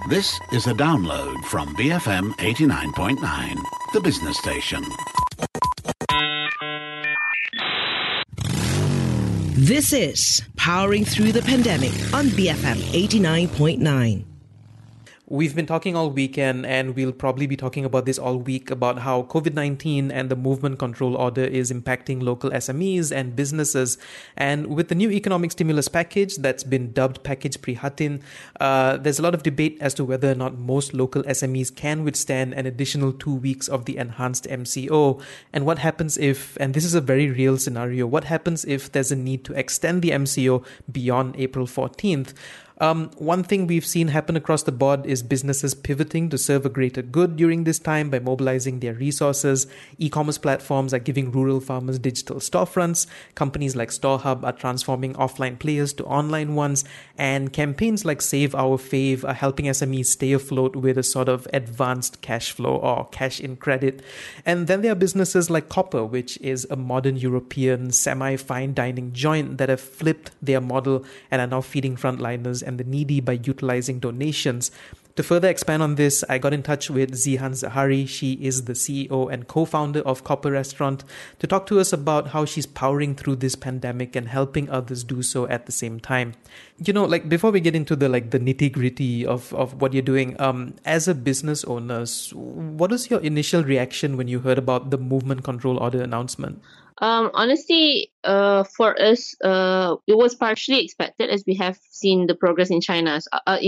This is a download from BFM 89.9, the business station. This is Powering Through the Pandemic on BFM 89.9. We've been talking all weekend, and we'll probably be talking about this all week, about how COVID-19 and the movement control order is impacting local SMEs and businesses. And with the new economic stimulus package that's been dubbed Package Prihatin, there's a lot of debate as to whether or not most local SMEs can withstand an additional 2 weeks of the enhanced MCO. And what happens if, and this is a very real scenario, what happens if there's a need to extend the MCO beyond April 14th? One thing we've seen happen across the board is businesses pivoting to serve a greater good during this time by mobilizing their resources. E-commerce platforms are giving rural farmers digital storefronts. Companies like StoreHub are transforming offline players to online ones. And campaigns like Save Our Fave are helping SMEs stay afloat with a sort of advanced cash flow or cash in credit. And then there are businesses like Copper, which is a modern European semi-fine dining joint that have flipped their model and are now feeding frontliners and the needy by utilizing donations. To further expand on this, I got in touch with Zihan Zahari. She is the CEO and co-founder of Copper Restaurant, to talk to us about how she's powering through this pandemic and helping others do so at the same time. You know, like before we get into the nitty-gritty of what you're doing, as a business owner, what was your initial reaction when you heard about the movement control order announcement? Honestly, for us, it was partially expected, as we have seen the progress in China.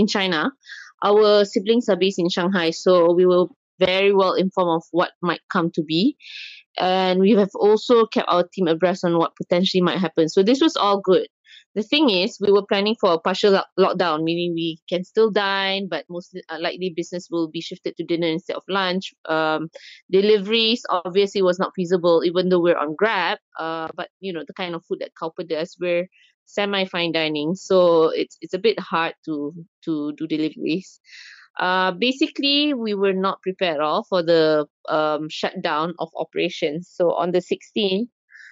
Our siblings are based in Shanghai, so we were very well informed of what might come to be. And we have also kept our team abreast on what potentially might happen. So this was all good. The thing is, we were planning for a partial lockdown, meaning we can still dine, but most likely business will be shifted to dinner instead of lunch. Deliveries obviously was not feasible, even though we're on Grab. But you know, the kind of food that Cowper does, we're semi-fine dining, so it's a bit hard to do deliveries. Basically, we were not prepared at all for the shutdown of operations. So on the 16th,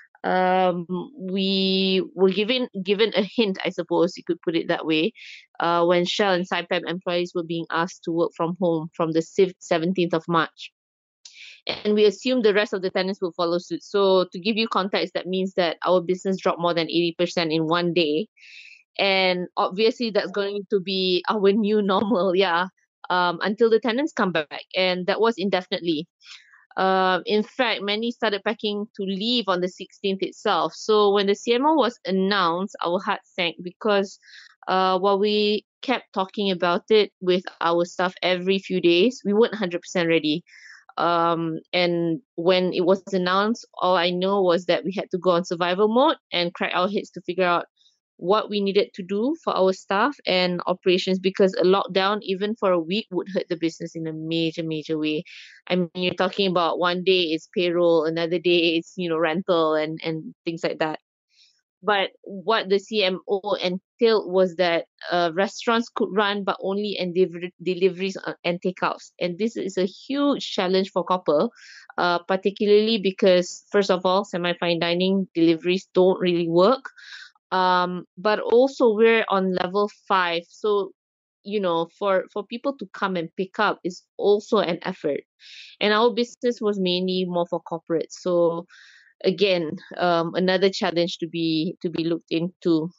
we were given a hint, I suppose you could put it that way, when Shell and Saipem employees were being asked to work from home from the 17th of March. And we assume the rest of the tenants will follow suit. So to give you context, that means that our business dropped more than 80% in one day. And obviously that's going to be our new normal, until the tenants come back. And that was indefinitely. In fact, many started packing to leave on the 16th itself. So when the CMO was announced, our heart sank because while we kept talking about it with our staff every few days, we weren't 100% ready. And when it was announced, all I know was that we had to go on survival mode and crack our heads to figure out what we needed to do for our staff and operations, because a lockdown, even for a week, would hurt the business in a major way. I mean, you're talking about one day it's payroll, another day it's, rental and things like that. But what the CMO entailed was that restaurants could run, but only in deliveries and takeouts. And this is a huge challenge for Copper, particularly because, first of all, semi-fine dining deliveries don't really work. But also we're on level 5. So, for people to come and pick up is also an effort. And our business was mainly more for corporate. So, again, another challenge to be looked into.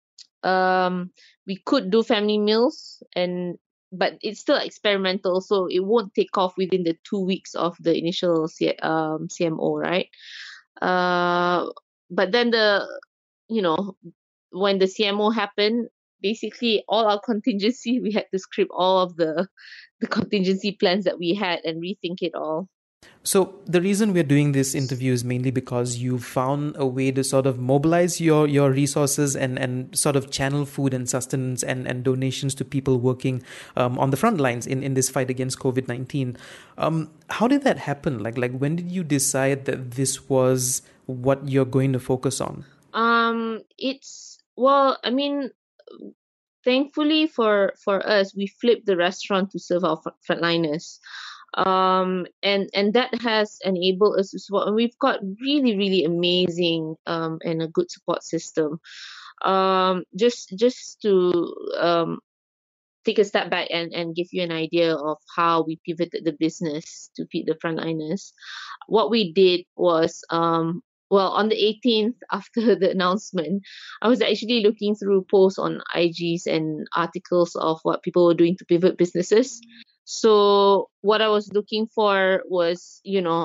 We could do family meals, but it's still experimental, so it won't take off within the 2 weeks of the initial CMO, right? But then when the CMO happened, basically all our contingency, we had to script all of the contingency plans that we had and rethink it all. So the reason we're doing this interview is mainly because you found a way to sort of mobilize your resources and sort of channel food and sustenance and donations to people working on the front lines in this fight against COVID-19. How did that happen? Like when did you decide that this was what you're going to focus on? Thankfully for us, we flipped the restaurant to serve our frontliners. And that has enabled us as well. And we've got really, really amazing and a good support system. Just to take a step back and give you an idea of how we pivoted the business to feed the frontliners. What we did was, well, on the 18th, after the announcement, I was actually looking through posts on IGs and articles of what people were doing to pivot businesses. So what I was looking for was,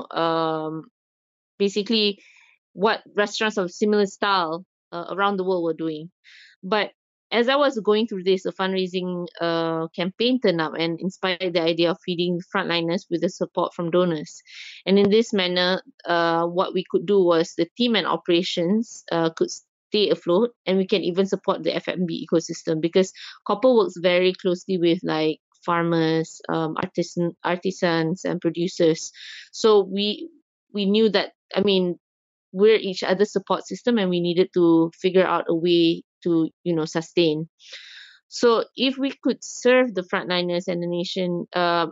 basically what restaurants of similar style around the world were doing. But as I was going through this, a fundraising campaign turned up and inspired the idea of feeding frontliners with the support from donors. And in this manner, what we could do was the team and operations could stay afloat, and we can even support the F&B ecosystem, because Copper works very closely with like farmers, artisans, and producers. So we knew that, I mean, we're each other's support system, and we needed to figure out a way to sustain. So if we could serve the frontliners and the nation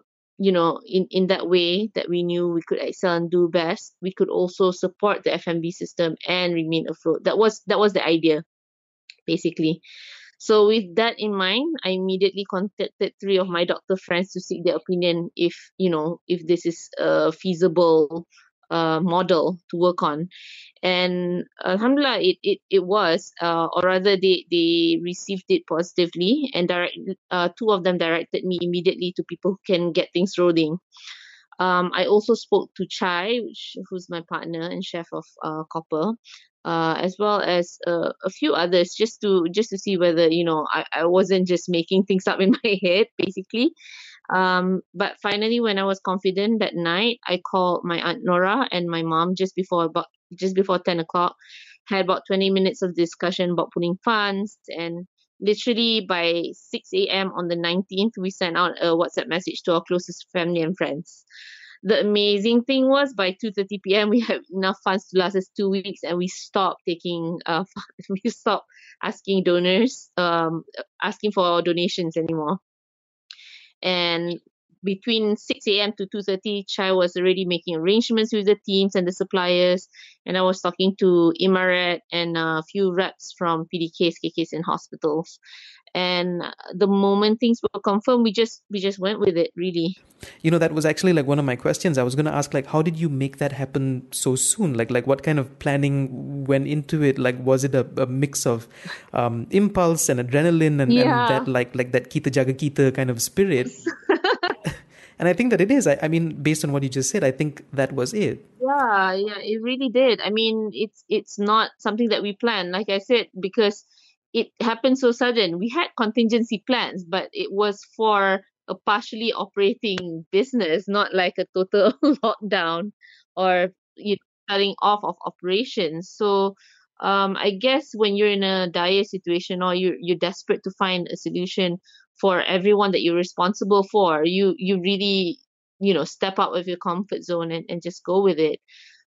in that way that we knew we could excel and do best, we could also support the F&B system and remain afloat. That was the idea, basically. So with that in mind, I immediately contacted 3 of my doctor friends to seek their opinion if this is a feasible model to work on. And alhamdulillah, it was, or rather they received it positively, and 2 of them directed me immediately to people who can get things rolling. I also spoke to Chai, who's my partner and chef of Copper, as well as a few others, just to see whether I wasn't just making things up in my head, basically. But finally, when I was confident that night, I called my aunt Nora and my mom just before 10 o'clock. Had about 20 minutes of discussion about putting funds, and literally by 6 a.m. on the 19th, we sent out a WhatsApp message to our closest family and friends. The amazing thing was, by 2:30 p.m. we had enough funds to last us 2 weeks, and we stopped we stopped asking donors, asking for donations anymore. And between 6 a.m. to 2:30, Chai was already making arrangements with the teams and the suppliers, and I was talking to Imaret and a few reps from PDKs, KKs, and hospitals. And the moment things were confirmed, we just went with it, really. That was actually like one of my questions. I was going to ask, like, how did you make that happen so soon? Like what kind of planning went into it? Like, was it a mix of impulse and adrenaline and that like that kita jaga kita kind of spirit? And I think that it is. I mean, based on what you just said, I think that was it. Yeah, it really did. I mean, it's not something that we planned, like I said, because it happened so sudden. We had contingency plans, but it was for a partially operating business, not like a total lockdown or cutting off of operations. So I guess when you're in a dire situation, or you're desperate to find a solution for everyone that you're responsible for, you really step out of your comfort zone and just go with it.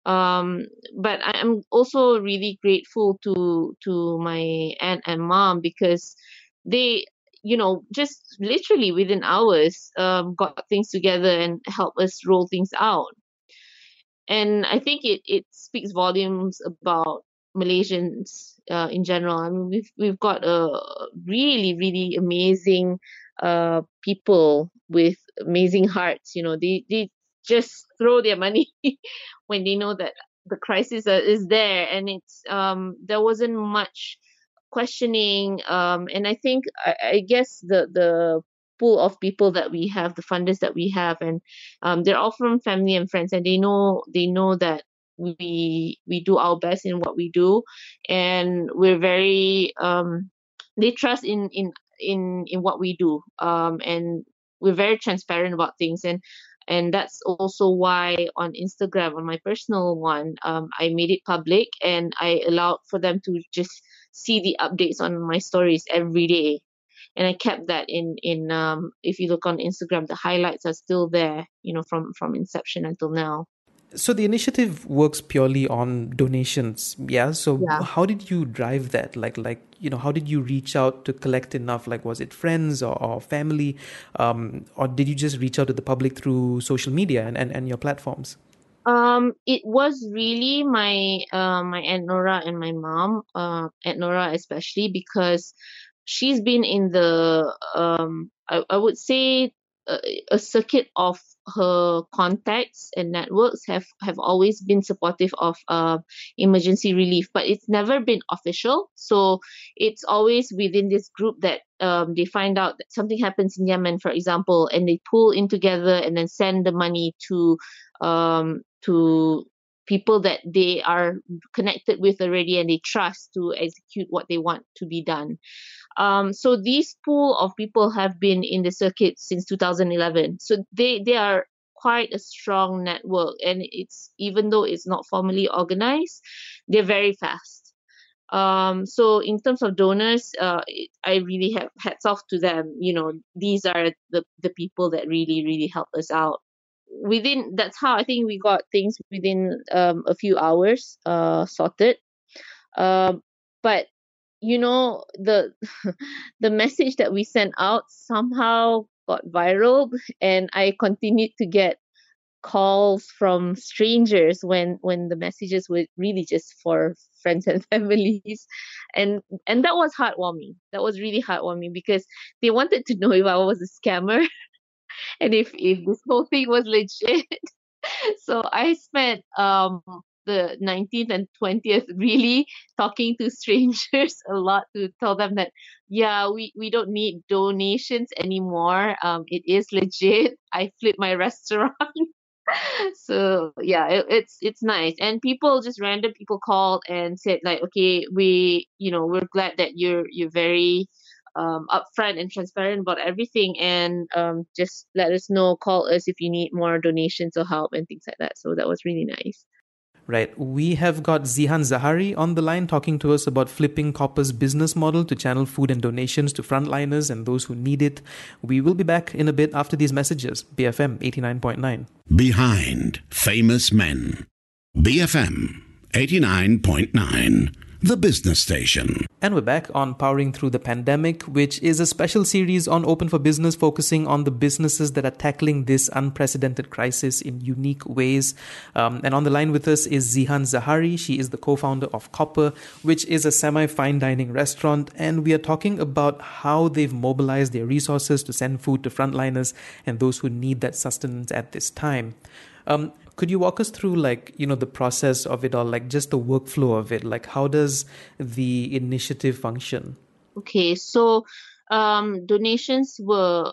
But I'm also really grateful to my aunt and mom, because they just literally within hours got things together and helped us roll things out. And I think it speaks volumes about Malaysians in general. I mean, we've got a really, really amazing people with amazing hearts. They just throw their money when they know that the crisis is there, and it's there wasn't much questioning. And I think I guess the pool of people that we have, the funders that we have, and they're all from family and friends, and they know that we do our best in what we do, and we're very they trust in what we do, and we're very transparent about things, and that's also why on Instagram, on my personal one, I made it public, and I allowed for them to just see the updates on my stories every day. And I kept that in if you look on Instagram, the highlights are still there, from inception until now. So the initiative works purely on donations, yeah? So how did you drive that? Like how did you reach out to collect enough? Like, was it friends or family? Or did you just reach out to the public through social media and your platforms? It was really my Aunt Nora and my mom, Aunt Nora especially, because she's been in the I would say a circuit of her contacts and networks have always been supportive of emergency relief, but it's never been official. So it's always within this group that they find out that something happens in Yemen, for example, and they pull in together and then send the money to people that they are connected with already and they trust to execute what they want to be done. So these pool of people have been in the circuit since 2011. So they are quite a strong network, and it's, even though it's not formally organized, they're very fast. So in terms of donors, I really have hats off to them. These are the people that really, really help us out. That's how I think we got things within a few hours sorted. But the the message that we sent out somehow got viral, and I continued to get calls from strangers when the messages were really just for friends and families, and that was heartwarming. That was really heartwarming because they wanted to know if I was a scammer and if this whole thing was legit. So I spent the 19th and 20th really talking to strangers a lot to tell them that, yeah, we don't need donations anymore. It is legit. I flipped my restaurant. So yeah, it's nice. And random people called and said like, okay, we're glad that you're very upfront and transparent about everything, and just let us know, call us if you need more donations or help and things like that. So that was really nice. Right. We have got Zihan Zahari on the line talking to us about flipping Copper's business model to channel food and donations to frontliners and those who need it. We will be back in a bit after these messages. BFM 89.9. Behind Famous Men. BFM 89.9. The business station. And we're back on Powering Through the Pandemic, which is a special series on Open for Business focusing on the businesses that are tackling this unprecedented crisis in unique ways. And on the line with us is Zihan Zahari. She is the co-founder of Copper, which is a semi-fine dining restaurant. And we are talking about how they've mobilized their resources to send food to frontliners and those who need that sustenance at this time. Could you walk us through, the process of it all, like just the workflow of it? Like, how does the initiative function? Okay, so donations were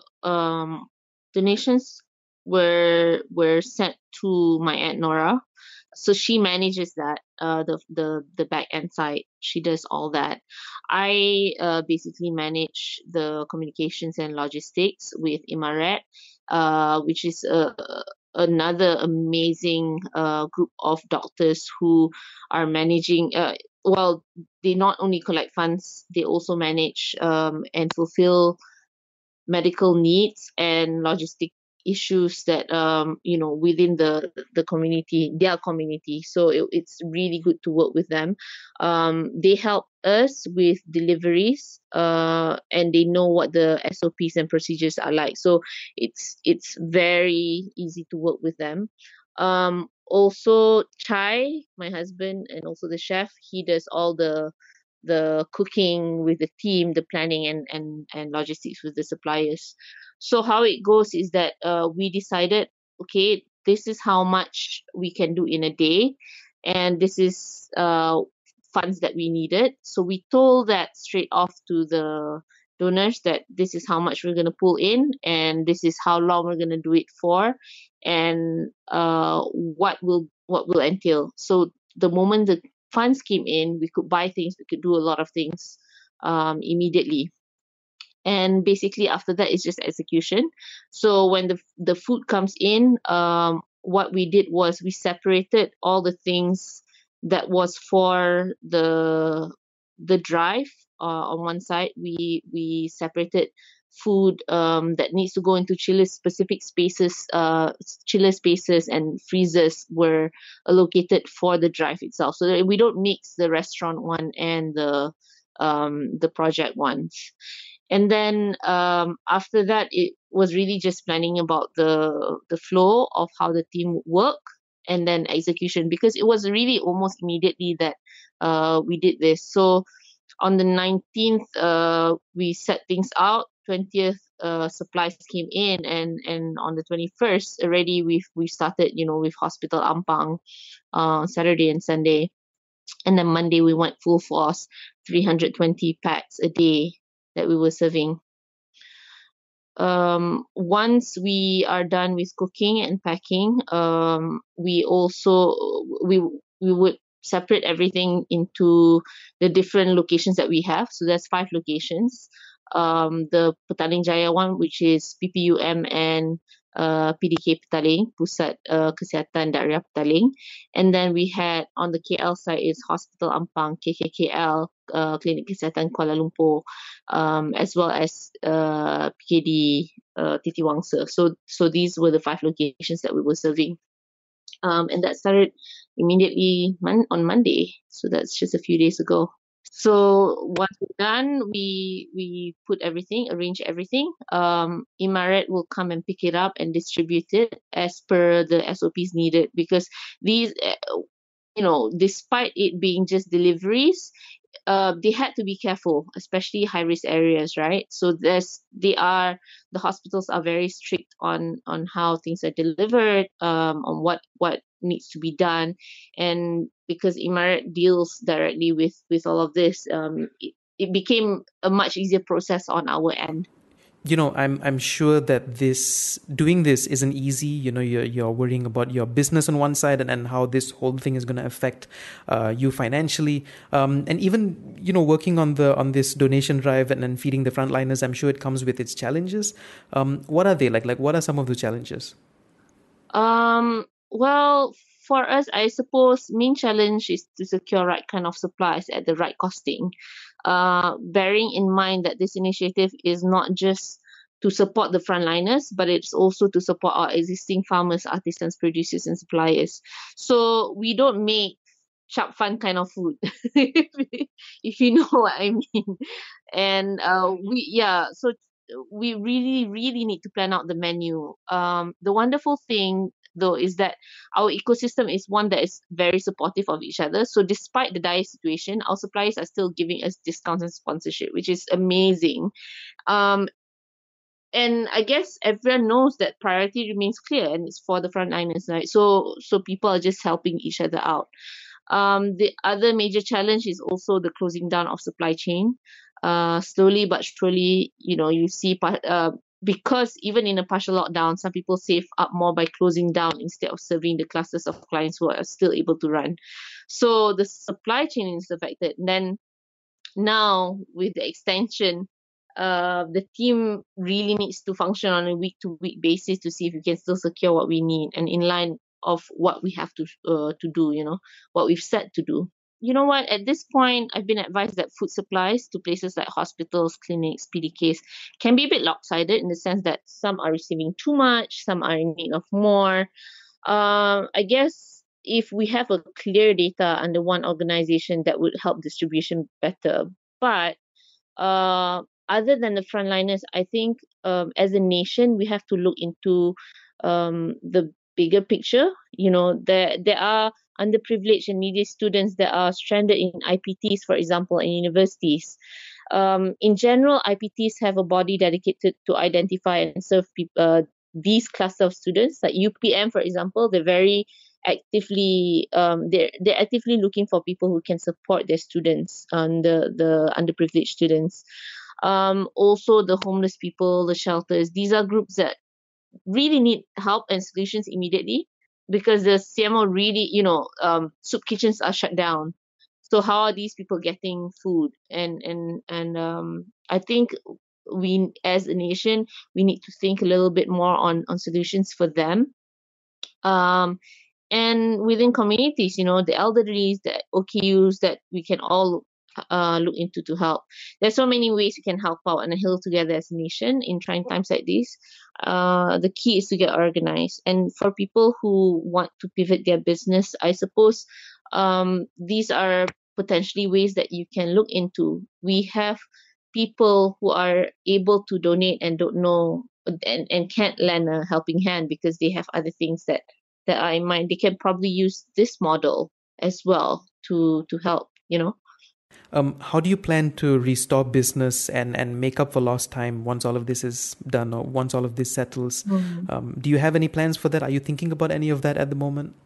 sent to my Aunt Nora. So she manages that, the back end side. She does all that. I basically manage the communications and logistics with Imaret, which is another amazing group of doctors who are managing. They not only collect funds, they also manage and fulfill medical needs and logistic issues that within the community, their community. So it's really good to work with them. They help us with deliveries, and they know what the SOPs and procedures are like. So it's very easy to work with them. Also, Chai, my husband, and also the chef, he does all the cooking with the team, the planning and logistics with the suppliers. So how it goes is that we decided, okay, this is how much we can do in a day, and this is funds that we needed. So we told that straight off to the donors that this is how much we're going to pull in, and this is how long we're going to do it for, and what will entail. So the moment the funds came in, we could buy things, we could do a lot of things immediately. And basically after that, it's just execution. So when the food comes in, what we did was we separated all the things that was for the drive. On one side, we separated food that needs to go into chiller specific spaces. Chiller spaces and freezers were allocated for the drive itself, so that we don't mix the restaurant one and the project ones. And then after that, it was really just planning about the flow of how the team would work, and then execution, because it was really almost immediately that we did this. So On the 19th, we set things out. 20th, supplies came in, and on the 21st already we started, with Hospital Ampang, Saturday and Sunday, and then Monday we went full force, 320 packs a day that we were serving. Once we are done with cooking and packing, we would separate everything into the different locations that we have. So there's 5 locations. The Petaling Jaya one, which is PPUM and PDK Petaling, Pusat Kesihatan Daerah Petaling. And then we had on the KL side is Hospital Ampang, KKKL, Klinik Kesihatan Kuala Lumpur, as well as PKD Titi Wangsa. So these were the 5 locations that we were serving. And that started immediately on Monday. So that's just a few days ago. So once we're done, we put everything, arrange everything. Imaret will come and pick it up and distribute it as per the SOPs needed, because these, despite it being just deliveries, they had to be careful, especially high risk areas, right? So the hospitals are very strict on how things are delivered, on what needs to be done, and because Imaret deals directly with all of this, it became a much easier process on our end. I'm sure that doing this isn't easy. You're worrying about your business on one side and how this whole thing is going to affect you financially. And even, working on this donation drive and feeding the frontliners, I'm sure it comes with its challenges. What are they like? Like, what are some of the challenges? Well, for us, I suppose main challenge is to secure right kind of supplies at the right costing. Bearing in mind that this initiative is not just to support the frontliners, but it's also to support our existing farmers, artisans, producers, and suppliers. So we don't make sharp fun kind of food, if you know what I mean. And so we really, really need to plan out the menu. The wonderful thing though is that our ecosystem is one that is very supportive of each other. So despite the dire situation, our suppliers are still giving us discounts and sponsorship, which is amazing. And I guess everyone knows that priority remains clear, and it's for the frontliners, right? So people are just helping each other out. The other major challenge is also the closing down of supply chain. Slowly but surely, you see, because even in a partial lockdown, some people save up more by closing down instead of serving the clusters of clients who are still able to run. So the supply chain is affected. And then now with the extension, the team really needs to function on a week-to-week basis to see if we can still secure what we need and in line of what we have to do, what we've set to do. You know what? At this point, I've been advised that food supplies to places like hospitals, clinics, PDKs can be a bit lopsided in the sense that some are receiving too much, some are in need of more. I guess if we have a clear data under one organization, that would help distribution better. But other than the frontliners, I think as a nation, we have to look into the bigger picture. There are underprivileged and needy students that are stranded in IPTs, for example, in universities. In general, IPTs have a body dedicated to identify and serve these cluster of students. Like UPM, for example, they're very actively they're actively looking for people who can support their students, the underprivileged students. Also the homeless people, the shelters. These are groups that really need help and solutions immediately, because the CMO really, soup kitchens are shut down. So how are these people getting food? And I think we, as a nation, we need to think a little bit more on solutions for them. And within communities, the elderly, the OKUs that we can all look into to help. There's so many ways we can help out and heal together as a nation in trying times like this. The key is to get organized. And for people who want to pivot their business, I suppose these are potentially ways that you can look into. We have people who are able to donate and don't know and can't lend a helping hand because they have other things that are in mind. They can probably use this model as well to help, How do you plan to restore business and make up for lost time once all of this is done or once all of this settles? Do you have any plans for that? Are you thinking about any of that at the moment?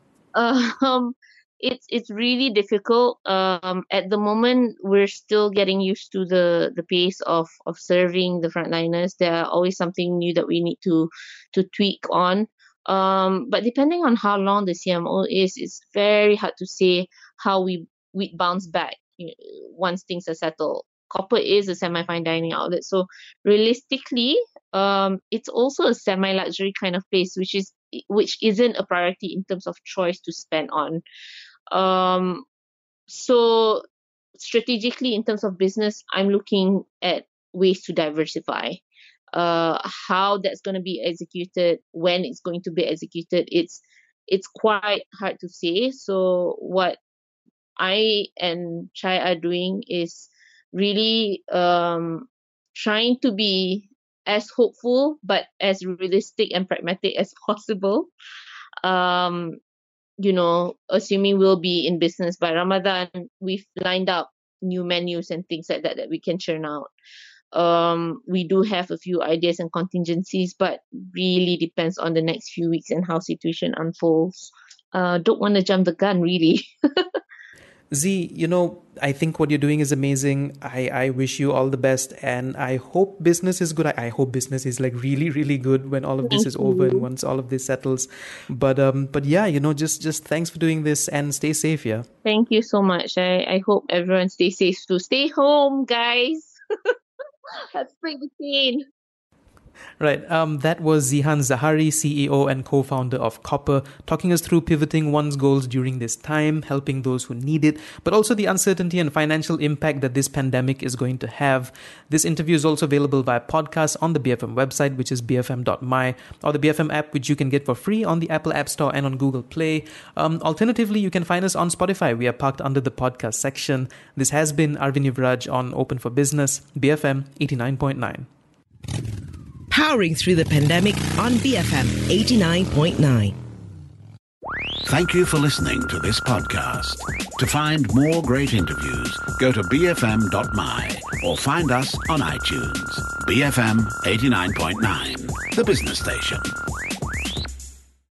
It's really difficult. At the moment, we're still getting used to the pace of serving the frontliners. There are always something new that we need to tweak on. But depending on how long the CMO is, it's very hard to say how we bounce back once things are settled. Copper is a semi-fine dining outlet, so realistically, it's also a semi-luxury kind of place, which isn't a priority in terms of choice to spend on. So strategically, in terms of business, I'm looking at ways to diversify. How that's going to be executed, when it's going to be executed, it's quite hard to say. So what I and Chai are doing is really trying to be as hopeful but as realistic and pragmatic as possible. Assuming we'll be in business by Ramadan, we've lined up new menus and things like that we can churn out. We do have a few ideas and contingencies, but really depends on the next few weeks and how situation unfolds. Don't want to jump the gun, really. Z, I think what you're doing is amazing. I wish you all the best, and I hope business is good. I hope business is like really, really good when all of this is over and once all of this settles. But yeah, just thanks for doing this and stay safe. Yeah. Thank you so much. I hope everyone stays safe too. Stay home, guys. Let's break the chain. Right. That was Zihan Zahari, CEO and co-founder of Copper, talking us through pivoting one's goals during this time, helping those who need it, but also the uncertainty and financial impact that this pandemic is going to have. This interview is also available via podcast on the BFM website, which is bfm.my, or the BFM app, which you can get for free on the Apple App Store and on Google Play. Alternatively, you can find us on Spotify. We are parked under the podcast section. This has been Arvind Yuvraj on Open for Business, BFM 89.9. Powering through the pandemic on BFM 89.9. Thank you for listening to this podcast. To find more great interviews, go to bfm.my or find us on iTunes. BFM 89.9, the business station.